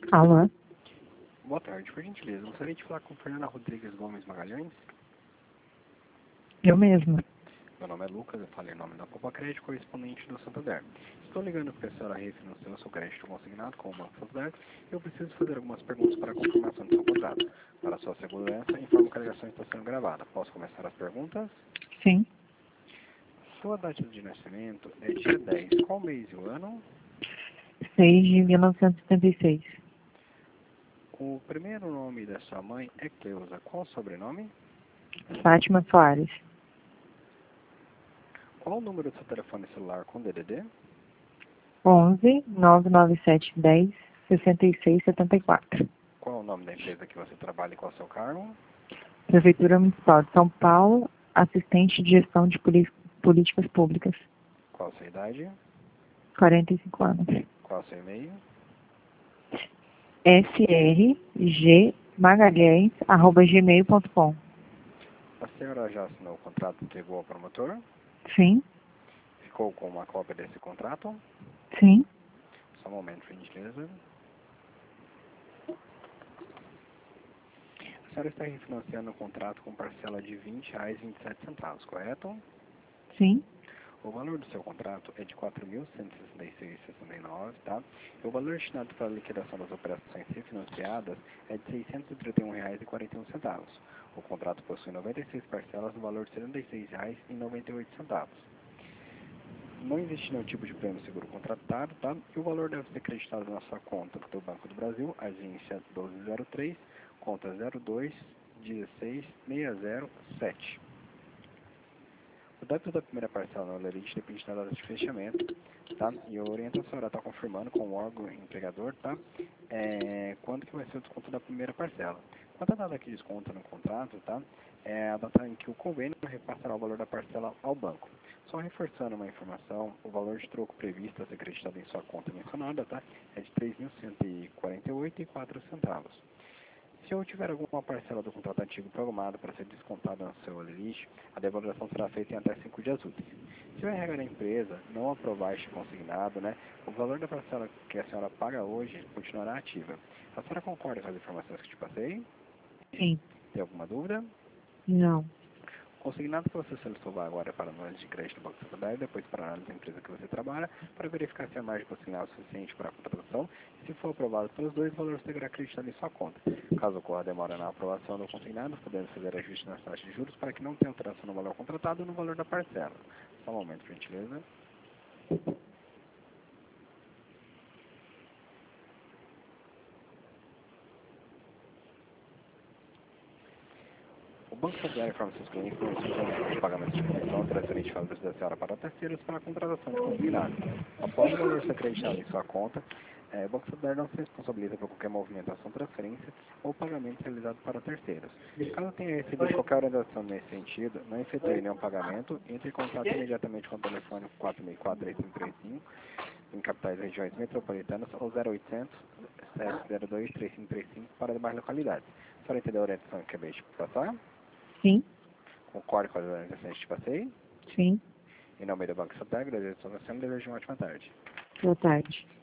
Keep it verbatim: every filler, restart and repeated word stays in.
Alô? Boa tarde, por gentileza. Gostaria de falar com Fernanda Rodrigues Gomes Magalhães. Eu mesma. Meu nome é Lucas, eu falei em nome da Copa Crédito, correspondente do Santander. Estou ligando porque a senhora refinanciou seu crédito consignado com o Banco Santander e eu preciso fazer algumas perguntas para a confirmação do seu contrato. Para sua segurança, informo que a ligação está sendo gravada. Posso começar as perguntas? Sim. Sua data de nascimento é dia dez. Qual mês e o ano? seis de mil novecentos e setenta e seis. O primeiro nome da sua mãe é Cleusa. Qual o sobrenome? Fátima Soares. Qual o número do seu telefone celular com D D D? onze, nove nove sete, dez, sessenta e seis, setenta e quatro. Qual o nome da empresa que você trabalha e qual é o seu cargo? Prefeitura Municipal de São Paulo, assistente de gestão de poli- políticas públicas. Qual a sua idade? quarenta e cinco anos. Qual o seu e-mail? S R G Magalhães, arroba gmail ponto com. A senhora já assinou o contrato e entregou ao promotor? Sim, Ficou com uma cópia desse contrato? sim. Só um momento, por gentileza. A senhora está refinanciando o contrato com parcela de vinte reais e vinte e sete centavos, correto? Sim. O valor do seu contrato é de quatro mil cento e sessenta e seis vírgula sessenta e nove, tá? E o valor destinado para a liquidação das operações refinanciadas é de seiscentos e trinta e um reais e quarenta e um centavos. O contrato possui noventa e seis parcelas no valor de setenta e seis reais e noventa e oito centavos. Não existe nenhum tipo de prêmio seguro contratado, tá? E o valor deve ser acreditado na sua conta do Banco do Brasil, agência doze zero três, conta zero dois um seis seis zero sete. O débito da primeira parcela no lerite depende da data de fechamento, tá? E eu oriento a senhora a estar confirmando com o órgão empregador, tá? É, quando que vai ser o desconto da primeira parcela. Quanto à data que desconta no contrato, tá? É a data em que o convênio repassará o valor da parcela ao banco. Só reforçando uma informação, o valor de troco previsto a ser acreditado em sua conta mencionada, tá? É de três mil cento e quarenta e oito reais e quatro centavos. Se eu tiver alguma parcela do contrato antigo programada para ser descontada no seu limite, a devolução será feita em até cinco dias úteis. Se o R H da empresa não aprovar este consignado, né, o valor da parcela que a senhora paga hoje continuará ativa. A senhora concorda com as informações que te passei? Sim. Tem alguma dúvida? Não. O consignado que você solicitou vai agora para a análise de crédito do Banco Santander, depois para a análise da empresa que você trabalha, para verificar se a margem consignada é suficiente para a contratação. Se for aprovado pelos dois, o valor será acreditado em sua conta. Caso ocorra demora na aprovação do consignado, podemos fazer ajuste nas taxas de juros para que não tenha alteração no valor contratado ou no valor da parcela. Só um momento, por gentileza. O Banco Santander informa seus clientes que não exclusivamente de pagamento de comissão transferente de valores da senhora para terceiros para a contratação de consignado. Após o valor ser acreditado em sua conta, eh, o Banco Santander não se responsabiliza por qualquer movimentação, transferência ou pagamento realizado para terceiros. Caso tenha recebido qualquer orientação nesse sentido, não efetue nenhum pagamento, entre em contato imediatamente com o telefone quatro seis quatro, três cinco três cinco em capitais e regiões metropolitanas ou zero oitocentos, sete zero dois, três cinco três cinco para demais localidades. A senhora entendeu a orientação que acabei de passar? Sim. Concordo com as orientações que te passei? Sim. Em nome do Banco Santander, desejo a sua desejo uma ótima tarde. Boa tarde.